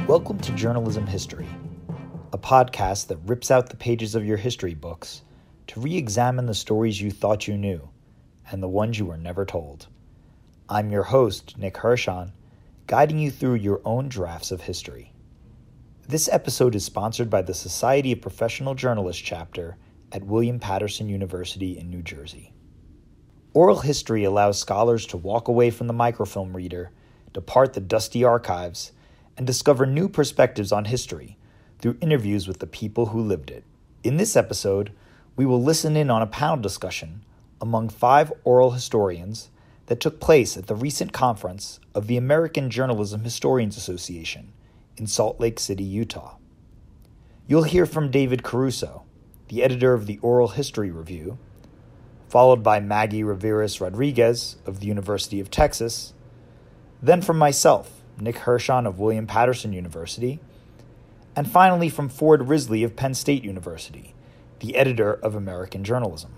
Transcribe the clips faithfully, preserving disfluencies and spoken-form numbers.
Welcome to Journalism History, a podcast that rips out the pages of your history books to re-examine the stories you thought you knew and the ones you were never told. I'm your host, Nick Hirshon, guiding you through your own drafts of history. This episode is sponsored by the Society of Professional Journalists chapter at William Paterson University in New Jersey. Oral history allows scholars to walk away from the microfilm reader, depart the dusty archives, and discover new perspectives on history through interviews with the people who lived it. In this episode, we will listen in on a panel discussion among five oral historians that took place at the recent conference of the American Journalism Historians Association in Salt Lake City, Utah. You'll hear from David Caruso, the editor of the Oral History Review, followed by Maggie Riveras Rodriguez of the University of Texas, then from myself, Nick Hirshon of William Paterson University, and finally from Ford Risley of Penn State University, the editor of American Journalism.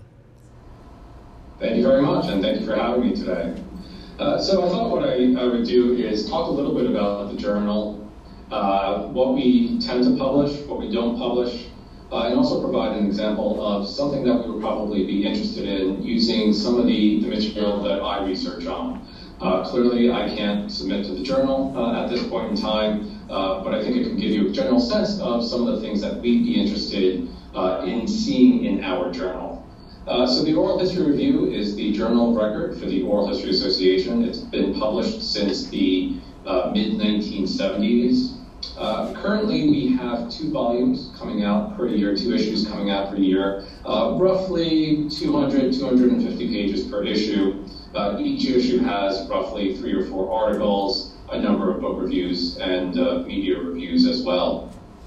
Thank you very much, and thank you for having me today. Uh, so I thought what I, I would do is talk a little bit about the journal, uh, what we tend to publish, what we don't publish, Uh, and also provide an example of something that we would probably be interested in using some of the, the material that I research on. Uh, clearly, I can't submit to the journal uh, at this point in time, uh, but I think it can give you a general sense of some of the things that we'd be interested uh, in seeing in our journal. Uh, so the Oral History Review is the journal of record for the Oral History Association. It's been published since the uh, mid nineteen seventies. Uh, currently, we have two volumes coming out per year, two issues coming out per year, uh, roughly two hundred, two hundred fifty pages per issue. Uh, each issue has roughly three or four articles, a number of book reviews, and uh, media reviews as well.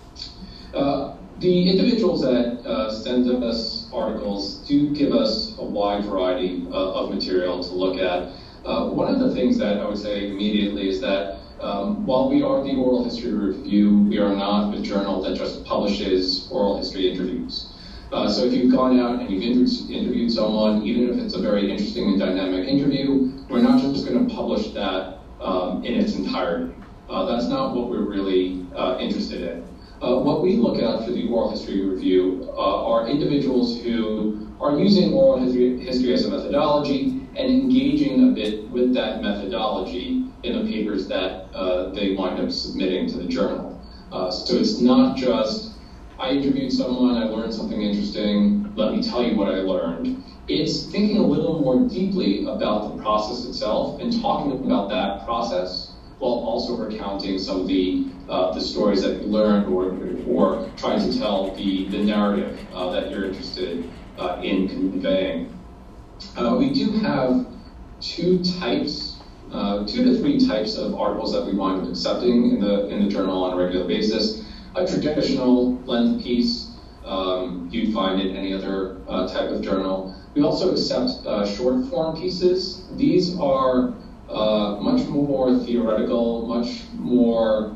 Uh, the individuals that uh, send us articles do give us a wide variety uh, of material to look at. Uh, one of the things that I would say immediately is that Um, while we are the Oral History Review, we are not a journal that just publishes oral history interviews. Uh, so if you've gone out and you've inter- interviewed someone, even if it's a very interesting and dynamic interview, we're not just going to publish that um, in its entirety. Uh, that's not what we're really uh, interested in. Uh, what we look at for the Oral History Review uh, are individuals who are using oral history, history as a methodology and engaging a bit with that methodology in the papers that uh, they wind up submitting to the journal. Uh, so it's not just, I interviewed someone, I learned something interesting, let me tell you what I learned. It's thinking a little more deeply about the process itself and talking about that process while also recounting some of the uh, the stories that you learned or, or trying to tell the, the narrative uh, that you're interested uh, in conveying. Uh, we do have two types Uh, two to three types of articles that we wind up accepting in the in the journal on a regular basis. A traditional length piece um, you'd find in any other uh, type of journal. We also accept uh, short form pieces. These are uh, much more theoretical, much more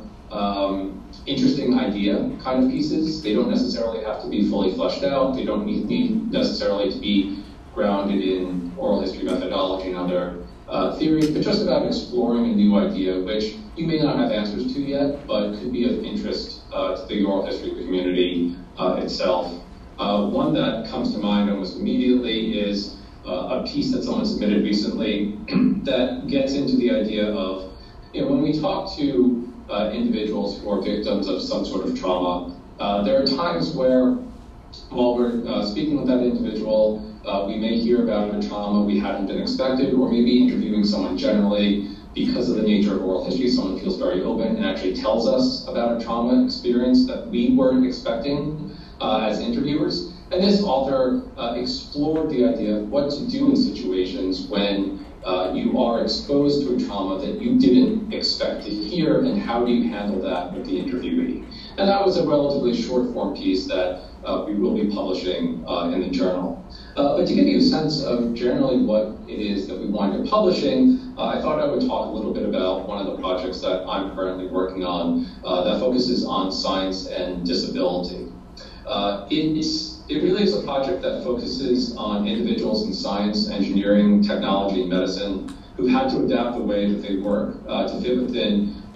um, interesting idea kind of pieces. They don't necessarily have to be fully fleshed out. They don't need, need necessarily to be grounded in oral history methodology and other Uh, theories, but just about exploring a new idea, which you may not have answers to yet, but could be of interest uh, to the oral history community uh, itself. Uh, one that comes to mind almost immediately is uh, a piece that someone submitted recently that gets into the idea of, you know, when we talk to uh, individuals who are victims of some sort of trauma, uh, there are times where, while we're uh, speaking with that individual, Uh, we may hear about a trauma we hadn't been expected, or maybe interviewing someone generally because of the nature of oral history, someone feels very open and actually tells us about a trauma experience that we weren't expecting uh, as interviewers. And this author uh, explored the idea of what to do in situations when uh, you are exposed to a trauma that you didn't expect to hear, and how do you handle that with the interviewee. And that was a relatively short form piece that uh, we will be publishing uh, in the journal. Uh, but to give you a sense of generally what it is that we wind up publishing, uh, I thought I would talk a little bit about one of the projects that I'm currently working on uh, that focuses on science and disability. Uh, it's, it really is a project that focuses on individuals in science, engineering, technology, and medicine who've had to adapt the way that they work uh, to fit within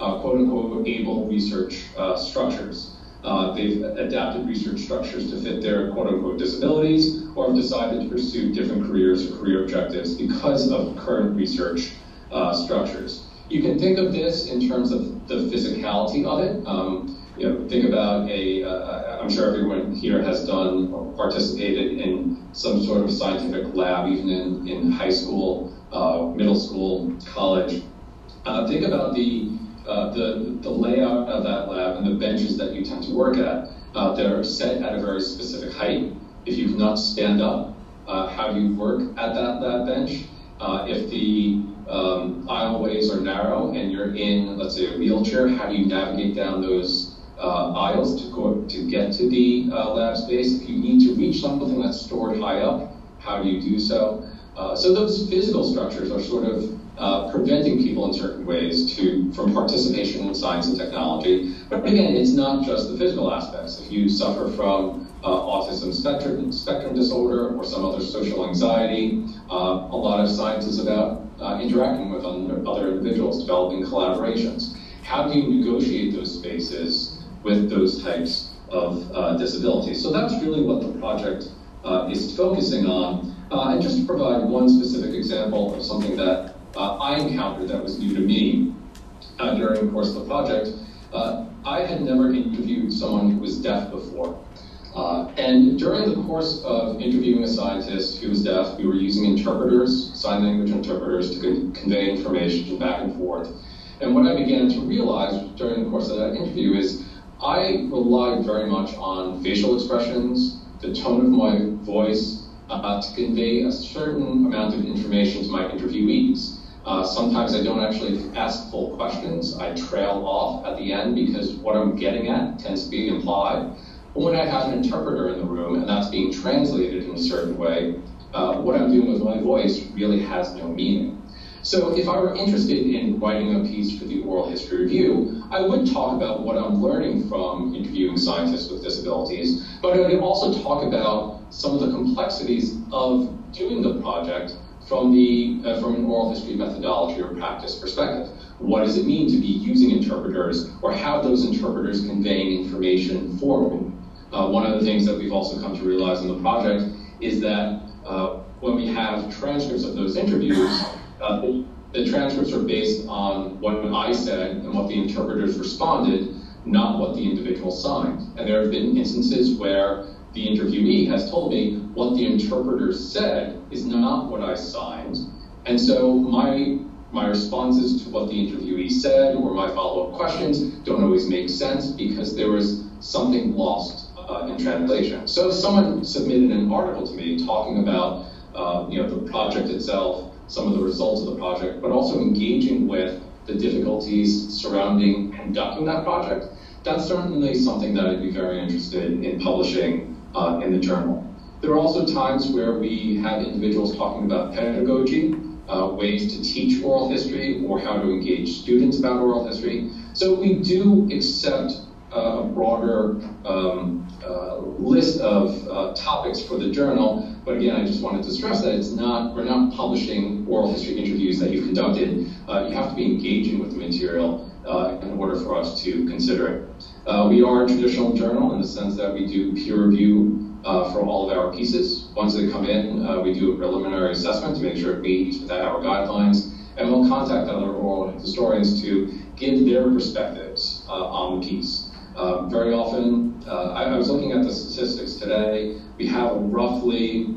uh, quote-unquote able research uh, structures. Uh, they've adapted research structures to fit their quote-unquote disabilities, or have decided to pursue different careers or career objectives because of current research uh, structures. You can think of this in terms of the physicality of it. Um, you know, think about a, uh, I'm sure everyone here has done or participated in some sort of scientific lab, even in, in high school, uh, middle school, college. Uh, think about the Uh, the, the layout of that lab and the benches that you tend to work at. Uh, they're set at a very specific height. If you cannot stand up, uh, how do you work at that, that bench? Uh, if the um, aisleways are narrow and you're in, let's say, a wheelchair, how do you navigate down those uh, aisles to go to get to the uh, lab space? If you need to reach something that's stored high up, how do you do so? Uh, so those physical structures are sort of Uh, preventing people in certain ways to from participation in science and technology. But again, it's not just the physical aspects. If you suffer from uh, autism spectrum, spectrum disorder or some other social anxiety, uh, a lot of science is about uh, interacting with other individuals, developing collaborations. How do you negotiate those spaces with those types of uh, disabilities? So that's really what the project uh, is focusing on. Uh, and just to provide one specific example of something that Uh, I encountered that was new to me uh, during the course of the project. Uh, I had never interviewed someone who was deaf before. Uh, and during the course of interviewing a scientist who was deaf, we were using interpreters, sign language interpreters, to con- convey information back and forth. And what I began to realize during the course of that interview is I relied very much on facial expressions, the tone of my voice, uh, to convey a certain amount of information to my interviewees. Uh, sometimes I don't actually ask full questions. I trail off at the end because what I'm getting at tends to be implied. But when I have an interpreter in the room and that's being translated in a certain way, uh, what I'm doing with my voice really has no meaning. So if I were interested in writing a piece for the Oral History Review, I would talk about what I'm learning from interviewing scientists with disabilities, but I would also talk about some of the complexities of doing the project from the uh, from an oral history methodology or practice perspective. What does it mean to be using interpreters, or how those interpreters conveying information for me? Uh, one of the things that we've also come to realize in the project is that uh, when we have transcripts of those interviews, uh, the, the transcripts are based on what I said and what the interpreters responded, not what the individual signed. And there have been instances where the interviewee has told me what the interpreter said is not what I signed. And so my my responses to what the interviewee said or my follow-up questions don't always make sense because there was something lost uh, in translation. So if someone submitted an article to me talking about uh, you know, the project itself, some of the results of the project, but also engaging with the difficulties surrounding conducting that project, that's certainly something that I'd be very interested in publishing Uh, in the journal. There are also times where we have individuals talking about pedagogy, uh, ways to teach oral history, or how to engage students about oral history. So we do accept uh, a broader um, uh, list of uh, topics for the journal, but again, I just wanted to stress that it's not, we're not publishing oral history interviews that you've conducted. Uh, you have to be engaging with the material uh, in order for us to consider it. Uh, we are a traditional journal in the sense that we do peer review uh, for all of our pieces. Once they come in, uh, we do a preliminary assessment to make sure it meets with our guidelines, and we'll contact other oral historians to give their perspectives uh, on the piece. Uh, very often, uh, I, I was looking at the statistics today, we have a roughly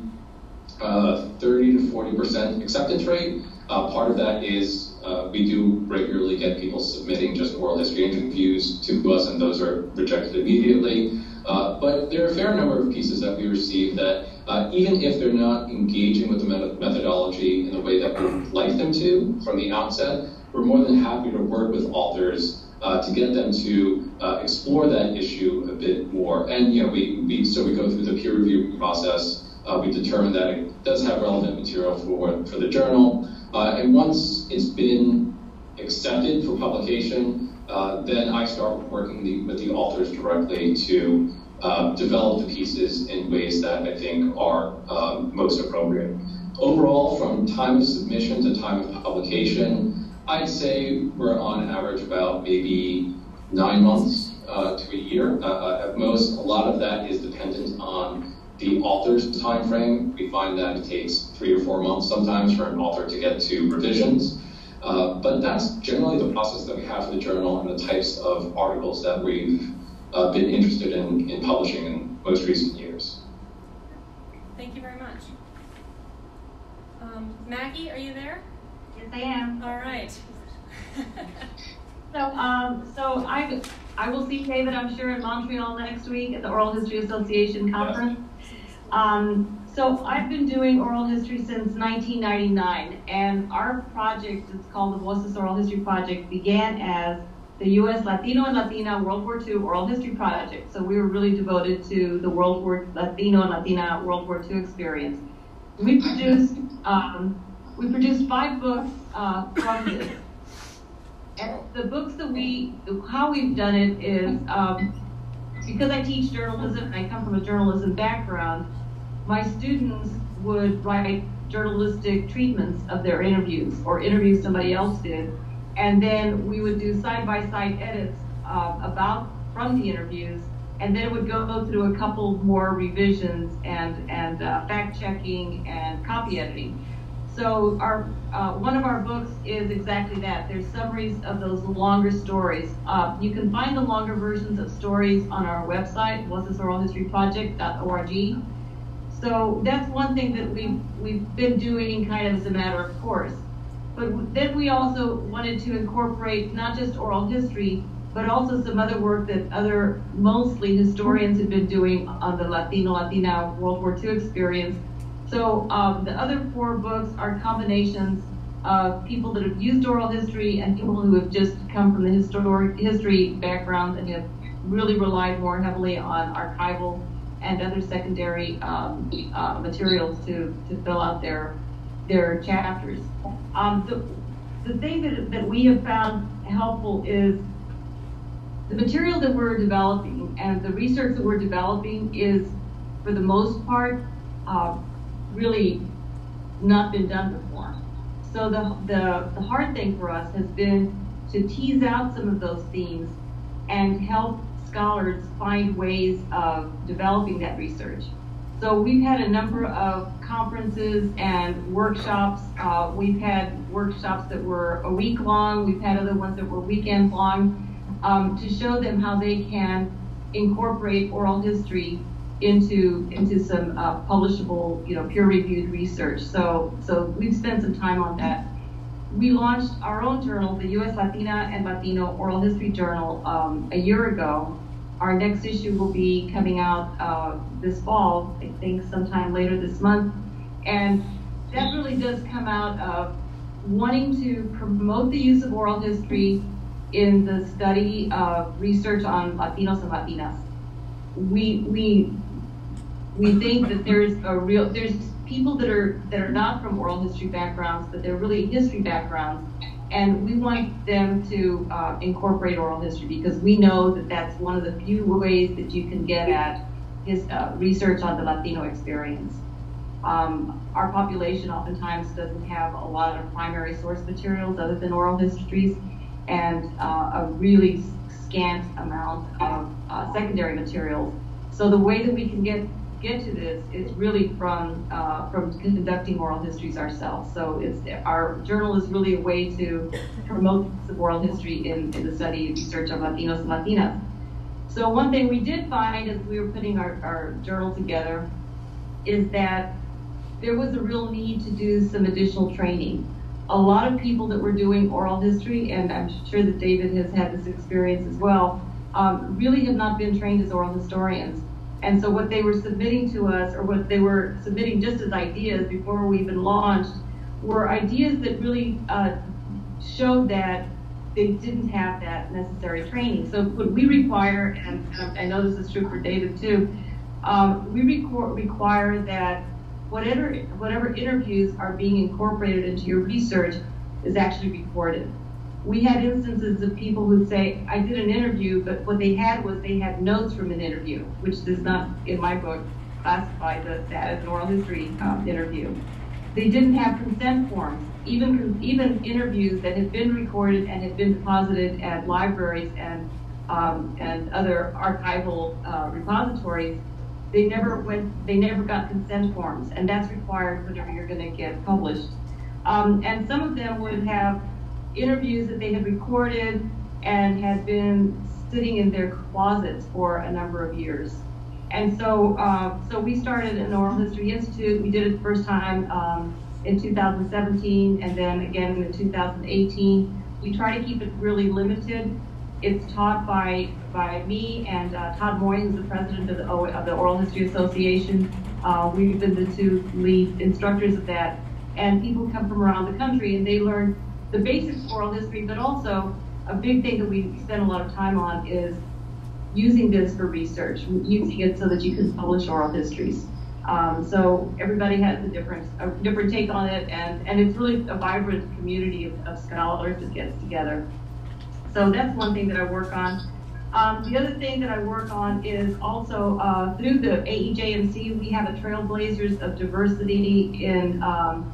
uh, thirty to forty percent acceptance rate. Uh, part of that is uh, we do regularly get people submitting just oral history interviews to us, and those are rejected immediately. Uh, but there are a fair number of pieces that we receive that, uh, even if they're not engaging with the met- methodology in the way that we would like them to from the outset, we're more than happy to work with authors uh, to get them to uh, explore that issue a bit more. And you know, we, we so we go through the peer review process. Uh, we determine that it does have relevant material for for the journal. Uh, and once it's been accepted for publication, uh, then I start working the, with the authors directly to uh, develop the pieces in ways that I think are um, most appropriate. Overall, from time of submission to time of publication, I'd say we're on average about maybe nine months uh, to a year uh, at most. A lot of that is dependent on the author's time frame. We find that it takes three or four months sometimes for an author to get to revisions. Uh, but that's generally the process that we have for the journal and the types of articles that we've uh, been interested in, in publishing in most recent years. Thank you very much. Um, Maggie, are you there? Yes, I am. All right. So, um, so I, I will see David, I'm sure, in Montreal next week at the Oral History Association conference. Um, so I've been doing oral history since nineteen ninety-nine, and our project, it's called the Voces Oral History Project, began as the U S Latino and Latina World War Two Oral History Project. So we were really devoted to the World War Latino and Latina World War Two experience. We produced um, we produced five books uh, from this. And the books that we, how we've done it is, um, because I teach journalism and I come from a journalism background, my students would write journalistic treatments of their interviews or interviews somebody else did, and then we would do side-by-side edits uh, about from the interviews, and then it would go through a couple more revisions and, and uh, fact-checking and copy editing. So our uh, one of our books is exactly that. There's summaries of those longer stories. Uh, you can find the longer versions of stories on our website, voces oral history project dot org. So that's one thing that we've, we've been doing kind of as a matter of course. But then we also wanted to incorporate not just oral history, but also some other work that other, mostly historians have been doing on the Latino, Latina World War Two experience. So um, the other four books are combinations of people that have used oral history and people who have just come from the historic history background and have really relied more heavily on archival and other secondary um, uh, materials to, to fill out their their chapters. Um, the, the thing that, that we have found helpful is the material that we're developing and the research that we're developing is, for the most part, uh, really not been done before. So the, the, the hard thing for us has been to tease out some of those themes and help scholars find ways of developing that research. So we've had a number of conferences and workshops. Uh, we've had workshops that were a week long. We've had other ones that were weekends long um, to show them how they can incorporate oral history into into some uh, publishable, you know, peer-reviewed research. So so we've spent some time on that. We launched our own journal, the U S Latina and Latino Oral History Journal, um, a year ago. Our next issue will be coming out uh, this fall, I think sometime later this month. And that really does come out of wanting to promote the use of oral history in the study of research on Latinos and Latinas. We we we think that there's a real there's people that are that are not from oral history backgrounds, but they're really history backgrounds, and we want them to uh, incorporate oral history because we know that that's one of the few ways that you can get at his uh, research on the Latino experience. Um, our population oftentimes doesn't have a lot of primary source materials other than oral histories, and uh, a really scant amount of uh, secondary materials. So the way that we can get get to this is really from uh, from conducting oral histories ourselves. So it's our journal is really a way to promote the oral history in, in the study and research of Latinos and Latinas. So one thing we did find as we were putting our, our journal together is that there was a real need to do some additional training. A lot of people that were doing oral history, and I'm sure that David has had this experience as well, um, really have not been trained as oral historians. And so what they were submitting to us, or what they were submitting just as ideas before we even launched, were ideas that really uh, showed that they didn't have that necessary training. So what we require, and I know this is true for David too, um, we requ- require that whatever whatever interviews are being incorporated into your research is actually recorded. We had instances of people who say, I did an interview, but what they had was they had notes from an interview, which does not, in my book, classify the, that as an oral history um, interview. they didn't have consent forms. Even even interviews that had been recorded and had been deposited at libraries and um, and other archival uh, repositories, they never went. They never got consent forms, and that's required whenever you're going to get published. Um, and some of them would have interviews that they had recorded and had been sitting in their closets for a number of years. And so, uh, so we started an Oral History Institute. We did it the first time um, in two thousand seventeen, and then again in two thousand eighteen. We try to keep it really limited. It's taught by by me and uh, Todd Moy, who's the president of the, o, of the Oral History Association. Uh, we've been the two lead instructors of that. And people come from around the country and they learn the basics of oral history, but also a big thing that we spend a lot of time on is using this for research, using it so that you can publish oral histories. Um, so everybody has a different, a different take on it, and, and it's really a vibrant community of, of scholars that gets together. So that's one thing that I work on. Um, the other thing that I work on is also uh, through the A E J M C, we have a Trailblazers of Diversity in um,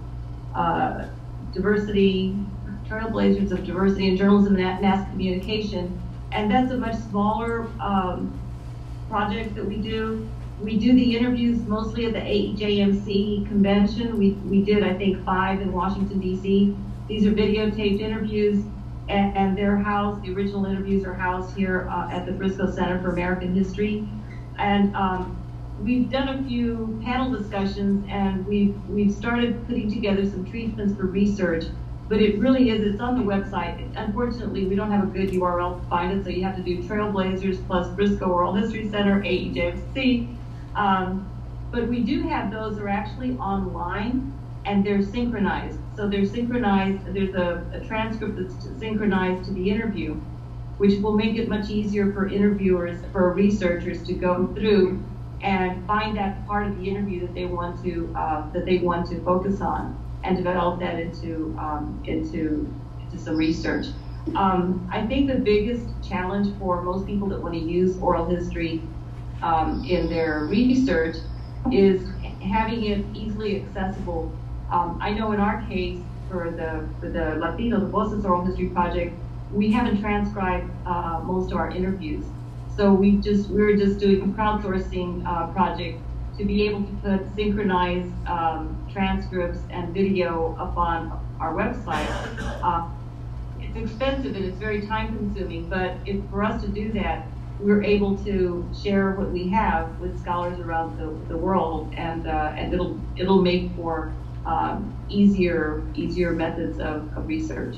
uh, diversity, Trailblazers of Diversity in Journalism and Mass Communication, and that's a much smaller um, project that we do. We do the interviews mostly at the A E J M C convention. We, we did, I think, five in Washington, D C. These are videotaped interviews, and, and they're housed, the original interviews are housed here uh, at the Frisco Center for American History. And um, we've done a few panel discussions, and we've, we've started putting together some treatments for research. But it really is, it's on the website. Unfortunately, we don't have a good U R L to find it, so you have to do Trailblazers plus Frisco Oral History Center, A E J M C. Um, but we do have those that are actually online, and they're synchronized. So they're synchronized, there's a, a transcript that's synchronized to the interview, which will make it much easier for interviewers, for researchers to go through and find that part of the interview that they want to, uh, that they want to focus on, and develop that into um, into into some research. Um, I think the biggest challenge for most people that want to use oral history um, in their research is having it easily accessible. Um, I know in our case for the for the Latino, the Voces Oral History Project, we haven't transcribed uh, most of our interviews. So we just we were just doing a crowdsourcing uh, project to be able to put synchronized um, transcripts and video up on our website. Uh, it's expensive and it's very time consuming, but if for us to do that, we're able to share what we have with scholars around the, the world, and uh, and it'll it'll make for um, easier easier methods of, of research.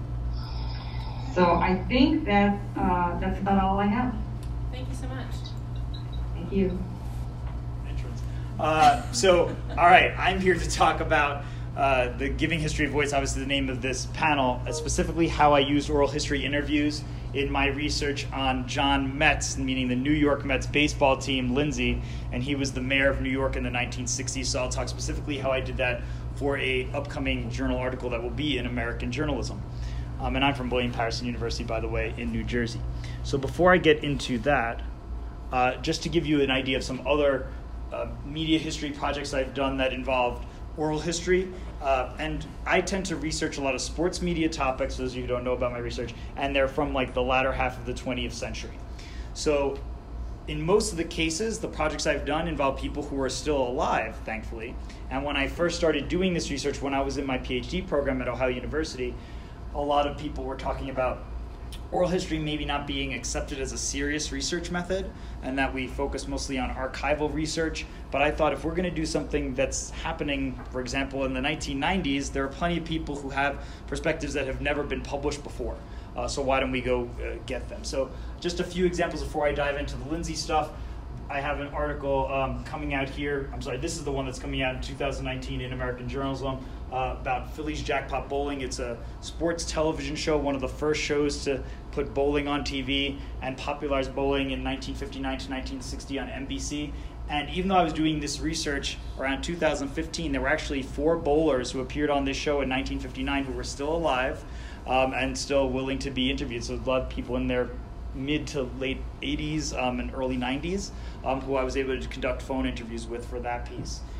So I think that's uh, that's about all I have. Thank you so much. Thank you. Uh, so, all right, I'm here to talk about uh, the Giving History a Voice, obviously the name of this panel, uh, specifically how I used oral history interviews in my research on John Metz, meaning the New York Mets baseball team, Lindsay, and he was the mayor of New York in the nineteen sixties, so I'll talk specifically how I did that for a upcoming journal article that will be in American Journalism. Um, and I'm from William Patterson University, by the way, in New Jersey. So before I get into that, uh, just to give you an idea of some other Uh, media history projects I've done that involved oral history, uh, and I tend to research a lot of sports media topics, those of you who don't know about my research, and they're from like the latter half of the twentieth century. So in most of the cases, the projects I've done involve people who are still alive, thankfully, and when I first started doing this research when I was in my PhD program at Ohio University, a lot of people were talking about oral history maybe not being accepted as a serious research method, and that we focus mostly on archival research. But I thought if we're going to do something that's happening, for example, in the nineteen nineties, there are plenty of people who have perspectives that have never been published before. Uh, so why don't we go uh, get them? So just a few examples before I dive into the Lindsay stuff. I have an article um, coming out here. I'm sorry, this is the one that's coming out in two thousand nineteen in American Journalism uh, about Phillies Jackpot Bowling. It's a sports television show, one of the first shows to put bowling on T V, and popularized bowling in nineteen fifty-nine to nineteen sixty on N B C. And even though I was doing this research around two thousand fifteen, there were actually four bowlers who appeared on this show in nineteen fifty-nine who were still alive um, and still willing to be interviewed. So a lot of people in their mid to late eighties um, and early nineties um, who I was able to conduct phone interviews with for that piece.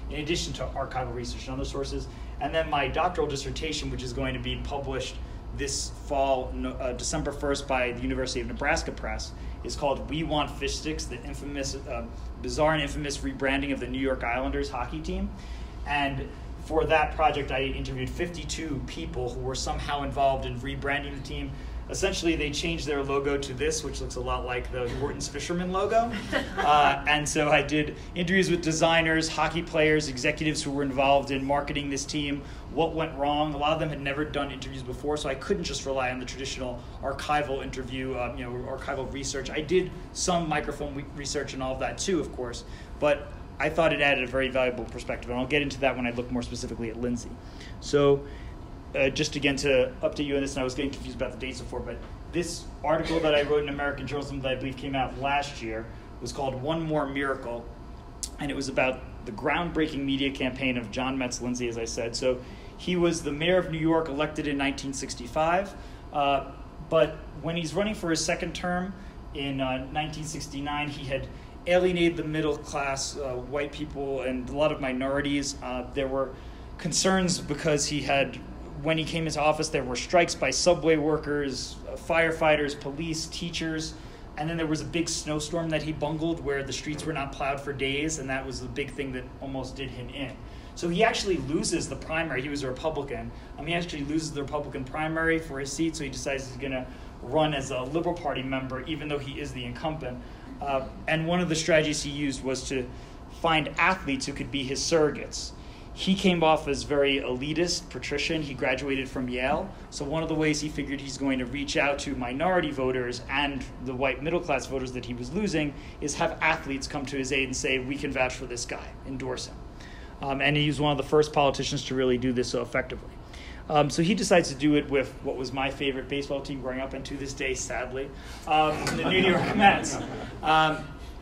in addition to archival research and other sources. And then my doctoral dissertation, which is going to be published this fall, uh, December first, by the University of Nebraska Press, is called We Want Fish Sticks, the infamous, uh, bizarre and infamous rebranding of the New York Islanders hockey team. And for that project, I interviewed fifty-two people who were somehow involved in rebranding the team. Essentially, they changed their logo to this, which looks a lot like the Horton's Fisherman logo. Uh, and so I did interviews with designers, hockey players, executives who were involved in marketing this team, what went wrong. A lot of them had never done interviews before, so I couldn't just rely on the traditional archival interview, um, you know, archival research. I did some microfilm research and all of that too, of course, but I thought it added a very valuable perspective, and I'll get into that when I look more specifically at Lindsay. So uh, just again to update you on this, and I was getting confused about the dates before, but this article that I wrote in American Journalism that I believe came out last year was called One More Miracle, and it was about the groundbreaking media campaign of John Metz Lindsay, as I said. So he was the mayor of New York, elected in nineteen sixty-five, uh, but when he's running for his second term in uh, nineteen sixty-nine, he had alienated the middle class, uh, white people, and a lot of minorities. Uh, there were concerns because he had, when he came into office, there were strikes by subway workers, uh, firefighters, police, teachers, and then there was a big snowstorm that he bungled where the streets were not plowed for days, and that was the big thing that almost did him in. So he actually loses the primary. He was a Republican. Um, he actually loses the Republican primary for his seat, so he decides he's going to run as a Liberal Party member, even though he is the incumbent. Uh, and one of the strategies he used was to find athletes who could be his surrogates. He came off as very elitist, patrician. He graduated from Yale. So one of the ways he figured he's going to reach out to minority voters and the white middle-class voters that he was losing is have athletes come to his aid and say, we can vouch for this guy, endorse him. Um, and he was one of the first politicians to really do this so effectively. Um, so he decides to do it with what was my favorite baseball team growing up, and to this day, sadly, um, the New York Mets. Um,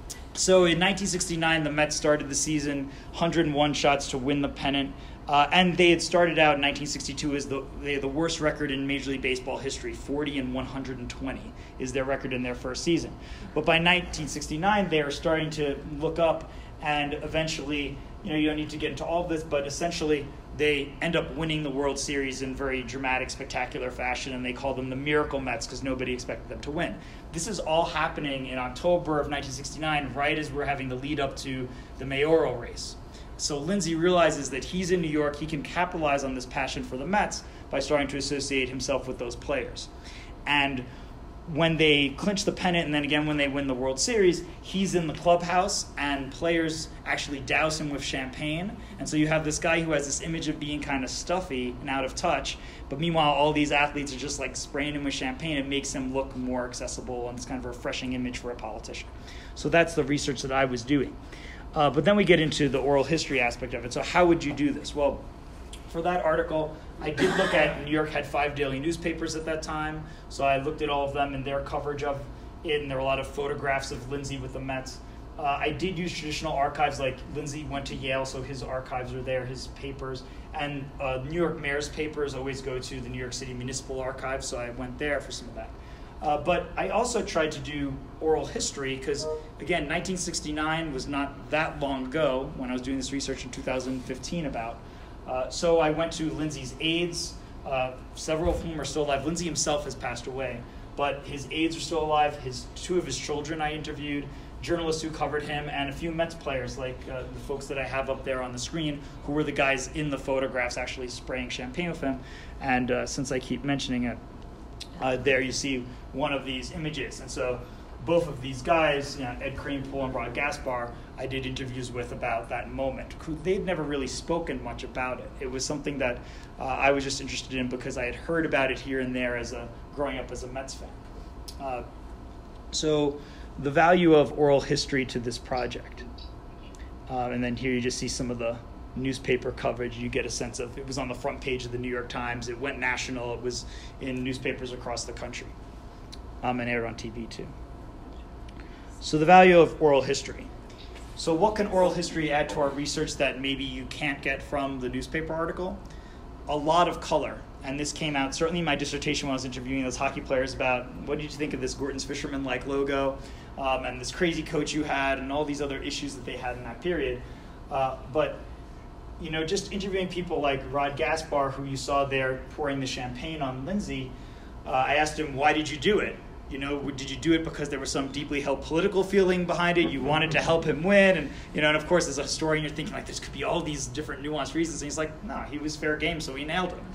so in nineteen sixty-nine, the Mets started the season one hundred one shots to win the pennant, uh, and they had started out in nineteen sixty-two as the they had the worst record in Major League Baseball history. forty and one hundred twenty is their record in their first season. But by nineteen sixty-nine, they are starting to look up, and eventually, you know, you don't need to get into all of this, but essentially they end up winning the World Series in very dramatic, spectacular fashion, and they call them the Miracle Mets because nobody expected them to win. This is all happening in October of nineteen sixty-nine, right as we're having the lead up to the mayoral race. So Lindsay realizes that he's in New York, he can capitalize on this passion for the Mets by starting to associate himself with those players. And when they clinch the pennant, and then again when they win the World Series, he's in the clubhouse, and players actually douse him with champagne. And so you have this guy who has this image of being kind of stuffy and out of touch, but meanwhile all these athletes are just like spraying him with champagne. It makes him look more accessible, and it's kind of a refreshing image for a politician. So that's the research that I was doing. Uh, but then we get into the oral history aspect of it. So how would you do this? Well, for that article, I did look at, New York had five daily newspapers at that time, so I looked at all of them and their coverage of it, and there were a lot of photographs of Lindsay with the Mets. Uh, I did use traditional archives, like Lindsay went to Yale, so his archives are there, his papers. And uh, New York mayor's papers always go to the New York City Municipal Archive, so I went there for some of that. Uh, but I also tried to do oral history because, again, nineteen sixty-nine was not that long ago when I was doing this research in two thousand fifteen about. Uh, so I went to Lindsay's aides, uh, several of whom are still alive. Lindsay himself has passed away, but his aides are still alive. His two of his children I interviewed, journalists who covered him, and a few Mets players, like uh, the folks that I have up there on the screen, who were the guys in the photographs actually spraying champagne with him. And uh, since I keep mentioning it, uh, there you see one of these images. And so both of these guys, you know, Ed Kranepool and Rod Gaspar, I did interviews with about that moment. They'd never really spoken much about it. It was something that uh, I was just interested in because I had heard about it here and there as a growing up as a Mets fan. Uh, so the value of oral history to this project. Uh, and then here you just see some of the newspaper coverage. You get a sense of, it was on the front page of the New York Times. It went national. It was in newspapers across the country, um, and aired on T V too. So the value of oral history. So what can oral history add to our research that maybe you can't get from the newspaper article? A lot of color. And this came out certainly in my dissertation when I was interviewing those hockey players about what did you think of this Horton's Fisherman-like logo um, and this crazy coach you had and all these other issues that they had in that period. Uh, but you know, just interviewing people like Rod Gaspar, who you saw there pouring the champagne on Lindsay, uh, I asked him, why did you do it? You know, did you do it because there was some deeply held political feeling behind it? You wanted to help him win? And, you know, and of course, as a historian, you're thinking, like, there could be all these different nuanced reasons. And he's like, no, he was fair game, so we nailed him.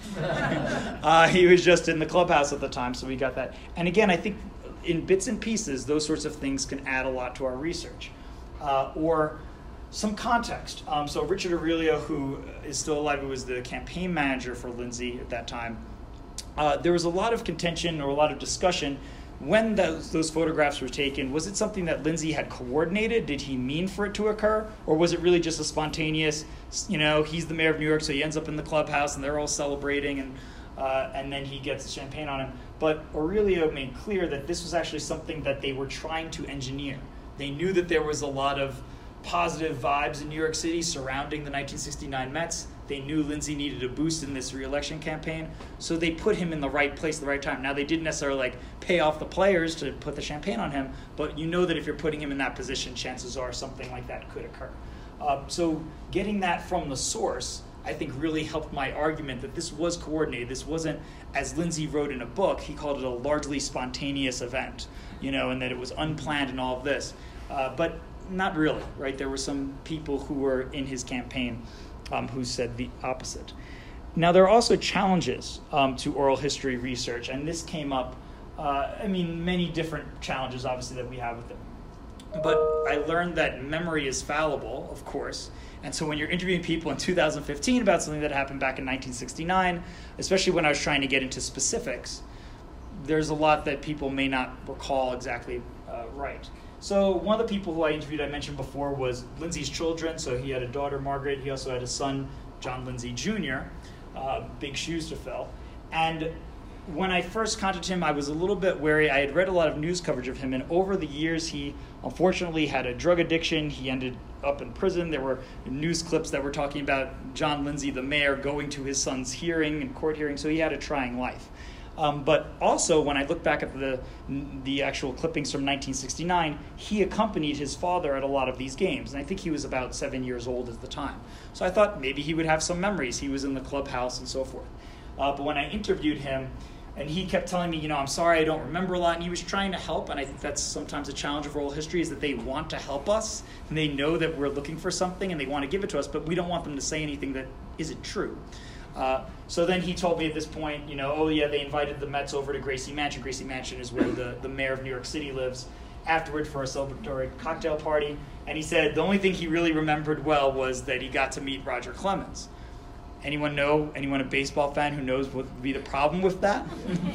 uh, he was just in the clubhouse at the time, so we got that. And again, I think in bits and pieces, those sorts of things can add a lot to our research. Uh, or some context. Um, so Richard Aurelio, who is still alive, who was the campaign manager for Lindsay at that time, uh, there was a lot of contention or a lot of discussion when those, those photographs were taken. Was it something that Lindsay had coordinated? Did he mean for it to occur? Or was it really just a spontaneous, you know, he's the mayor of New York, so he ends up in the clubhouse and they're all celebrating, and uh, and then he gets the champagne on him. But Aurelio made clear that this was actually something that they were trying to engineer. They knew that there was a lot of positive vibes in New York City surrounding the nineteen sixty-nine Mets. They knew Lindsay needed a boost in this re-election campaign, so they put him in the right place at the right time. Now, they didn't necessarily like pay off the players to put the champagne on him, but you know that if you're putting him in that position, chances are something like that could occur. Uh, so getting that from the source, I think, really helped my argument that this was coordinated. This wasn't, as Lindsay wrote in a book, he called it a largely spontaneous event, you know, and that it was unplanned and all of this. Uh, but not really, right? There were some people who were in his campaign um, who said the opposite. Now, there are also challenges um, to oral history research, and this came up, uh, I mean, many different challenges, obviously, that we have with it. But I learned that memory is fallible, of course, and so when you're interviewing people in two thousand fifteen about something that happened back in nineteen sixty-nine, especially when I was trying to get into specifics, there's a lot that people may not recall exactly uh, right. So one of the people who I interviewed, I mentioned before, was Lindsay's children. So he had a daughter, Margaret. He also had a son, John Lindsay Junior Uh, big shoes to fill. And when I first contacted him, I was a little bit wary. I had read a lot of news coverage of him, and over the years, he unfortunately had a drug addiction. He ended up in prison. There were news clips that were talking about John Lindsay, the mayor, going to his son's hearing and court hearing. So he had a trying life. Um, but also, when I look back at the the actual clippings from nineteen sixty-nine, he accompanied his father at a lot of these games. And I think he was about seven years old at the time. So I thought maybe he would have some memories. He was in the clubhouse and so forth. Uh, but when I interviewed him, and he kept telling me, you know, I'm sorry, I don't remember a lot. And he was trying to help. And I think that's sometimes a challenge of oral history, is that they want to help us. And they know that we're looking for something and they want to give it to us. But we don't want them to say anything that isn't true. Uh, so then he told me at this point, you know, oh yeah, they invited the Mets over to Gracie Mansion. Gracie Mansion is where the, the mayor of New York City lives, afterward for a celebratory cocktail party. And he said the only thing he really remembered well was that he got to meet Roger Clemens. Anyone know, anyone a baseball fan who knows what would be the problem with that?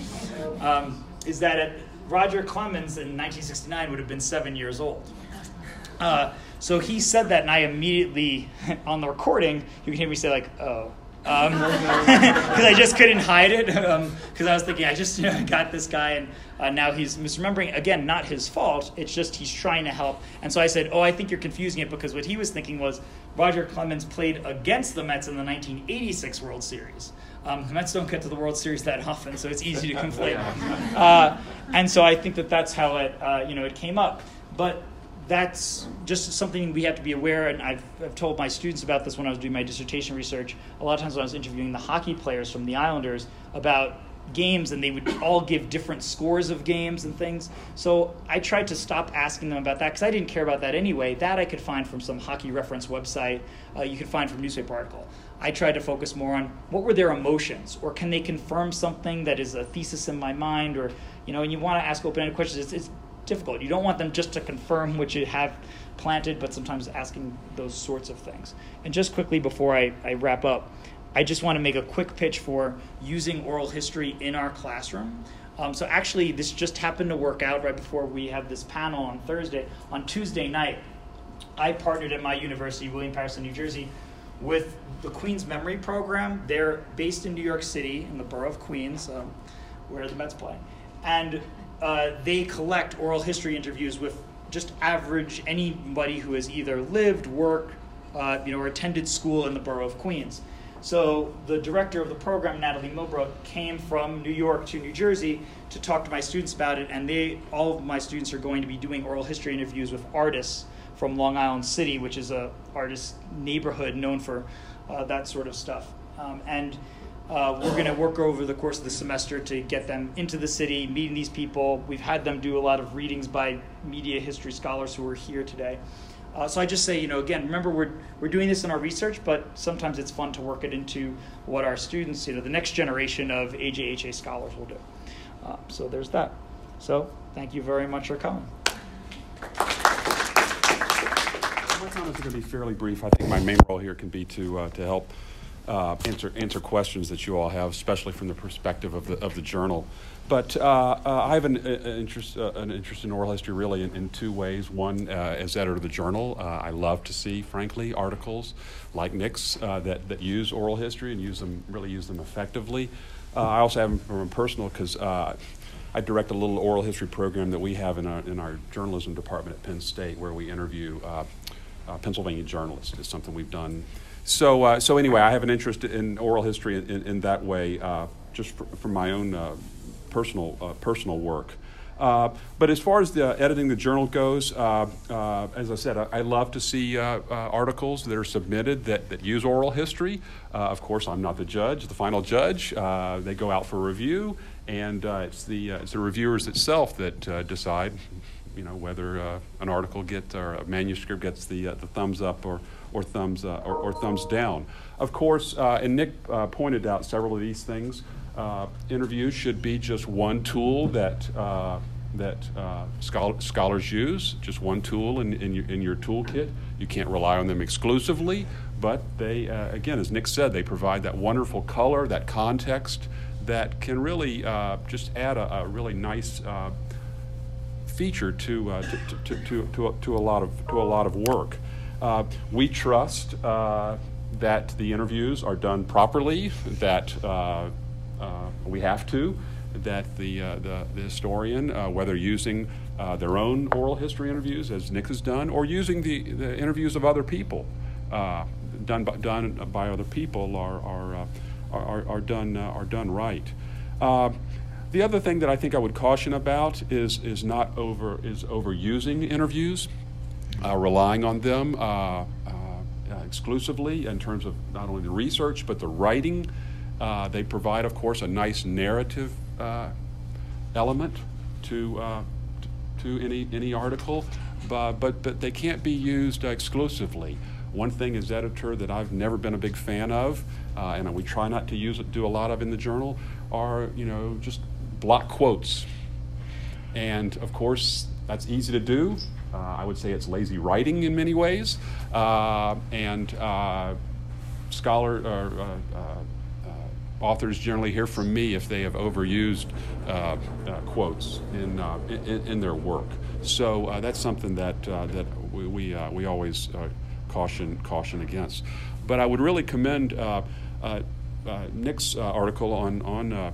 um, is that at, Roger Clemens in nineteen sixty-nine would have been seven years old. Uh, so he said that, and I immediately, on the recording, you can hear me say like, oh. Because um, I just couldn't hide it. Because um, I was thinking, I just you know, got this guy, and uh, now he's misremembering. Again, not his fault. It's just he's trying to help. And so I said, oh, I think you're confusing it, because what he was thinking was Roger Clemens played against the Mets in the nineteen eighty-six World Series. Um, the Mets don't get to the World Series that often, so it's easy to conflate. Uh, and so I think that that's how it, uh, you know, it came up. But that's just something we have to be aware, and I've, I've told my students about this when I was doing my dissertation research. A lot of times when I was interviewing the hockey players from the Islanders about games, and they would all give different scores of games and things. So I tried to stop asking them about that, because I didn't care about that anyway. That I could find from some hockey reference website. Uh, you could find from a newspaper article. I tried to focus more on what were their emotions, or can they confirm something that is a thesis in my mind, or, you know, and you want to ask open-ended questions. It's, it's difficult. You don't want them just to confirm what you have planted, but sometimes asking those sorts of things. And just quickly before I, I wrap up, I just want to make a quick pitch for using oral history in our classroom. Um, so actually, this just happened to work out right before we had this panel on Thursday. On Tuesday night, I partnered at my university, William Paterson, New Jersey, with the Queens Memory Program. They're based in New York City, in the borough of Queens, um, where the Mets play. And Uh, they collect oral history interviews with just average anybody who has either lived, worked, uh, you know, or attended school in the borough of Queens. So the director of the program, Natalie Milbrook, came from New York to New Jersey to talk to my students about it, and they, all of my students are going to be doing oral history interviews with artists from Long Island City, which is a artist neighborhood known for uh, that sort of stuff. Um, and uh, we're going to work over the course of the semester to get them into the city, meeting these people. We've had them do a lot of readings by media history scholars who are here today. Uh, so I just say, you know, again, remember we're we're doing this in our research, but sometimes it's fun to work it into what our students, you know, the next generation of A J H A scholars will do. Uh, so there's that. So thank you very much for coming. My comments are going to be fairly brief. I think my main role here can be to uh, to help uh, answer answer questions that you all have, especially from the perspective of the of the journal. But uh, uh, I have an, an interest uh, an interest in oral history really in, in two ways. One, uh, as editor of the journal, uh, I love to see, frankly, articles like Nick's uh, that that use oral history and use them really use them effectively. Uh, I also have them from personal because uh, I direct a little oral history program that we have in our in our journalism department at Penn State, where we interview uh, uh, Pennsylvania journalists. It's something we've done. So uh, so anyway, I have an interest in oral history in, in, in that way, uh, just for, from my own. Uh, personal uh, personal work. Uh, but as far as the uh, editing the journal goes, uh, uh, as I said, I, I love to see uh, uh, articles that are submitted that, that use oral history. Uh, of course, I'm not the judge, the final judge. Uh, they go out for review, and uh, it's the uh, it's the reviewers itself that uh, decide, you know, whether uh, an article gets or a manuscript gets the uh, the thumbs up or or thumbs uh, or, or thumbs down. Of course, uh, and Nick uh, pointed out several of these things. Uh, interviews should be just one tool that uh, that uh, scholar, scholars use, just one tool in, in, your, in your toolkit. You can't rely on them exclusively, but they, uh, again, as Nick said, they provide that wonderful color, that context that can really uh, just add a, a really nice uh, feature to, uh, to, to, to, to, to a lot of to a lot of work. Uh, we trust uh, that the interviews are done properly, that uh, Uh, we have to, that the uh, the, the historian, uh, whether using uh, their own oral history interviews, as Nick has done, or using the, the interviews of other people, uh, done by, done by other people, are are uh, are, are done uh, are done right. Uh, the other thing that I think I would caution about is is not over is overusing interviews, uh, relying on them uh, uh, exclusively in terms of not only the research but the writing. Uh, they provide, of course, a nice narrative uh, element to uh, to any any article, but but but they can't be used uh, exclusively. One thing as editor that I've never been a big fan of, uh, and we try not to use it, do a lot of in the journal, are you know just block quotes. And of course, that's easy to do. Uh, I would say it's lazy writing in many ways, uh, and uh, scholar or. Uh, uh, Authors generally hear from me if they have overused uh, uh, quotes in, uh, in in their work. So uh, that's something that uh, that we we, uh, we always uh, caution caution against. But I would really commend uh, uh, uh, Nick's uh, article on on, uh,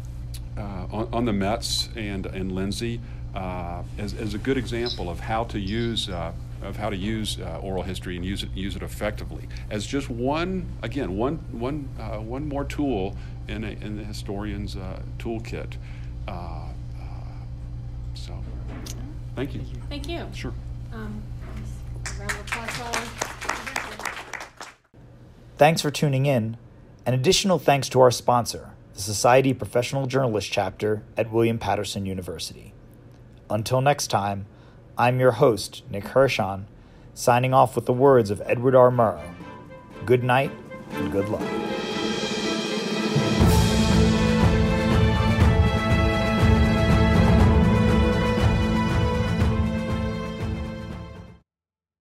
uh, on on the Mets and and Lindsay uh, as as a good example of how to use. Uh, of how to use uh, oral history and use it use it effectively as just one again one one uh, one more tool in a, in the historian's uh, toolkit. Uh, uh, so, thank you. Thank you. Sure. Um, round of applause. Thanks for tuning in. An additional thanks to our sponsor, the Society Professional Journalist Chapter at William Patterson University. Until next time, I'm your host, Nick Hirshon, signing off with the words of Edward R. Murrow. Good night and good luck.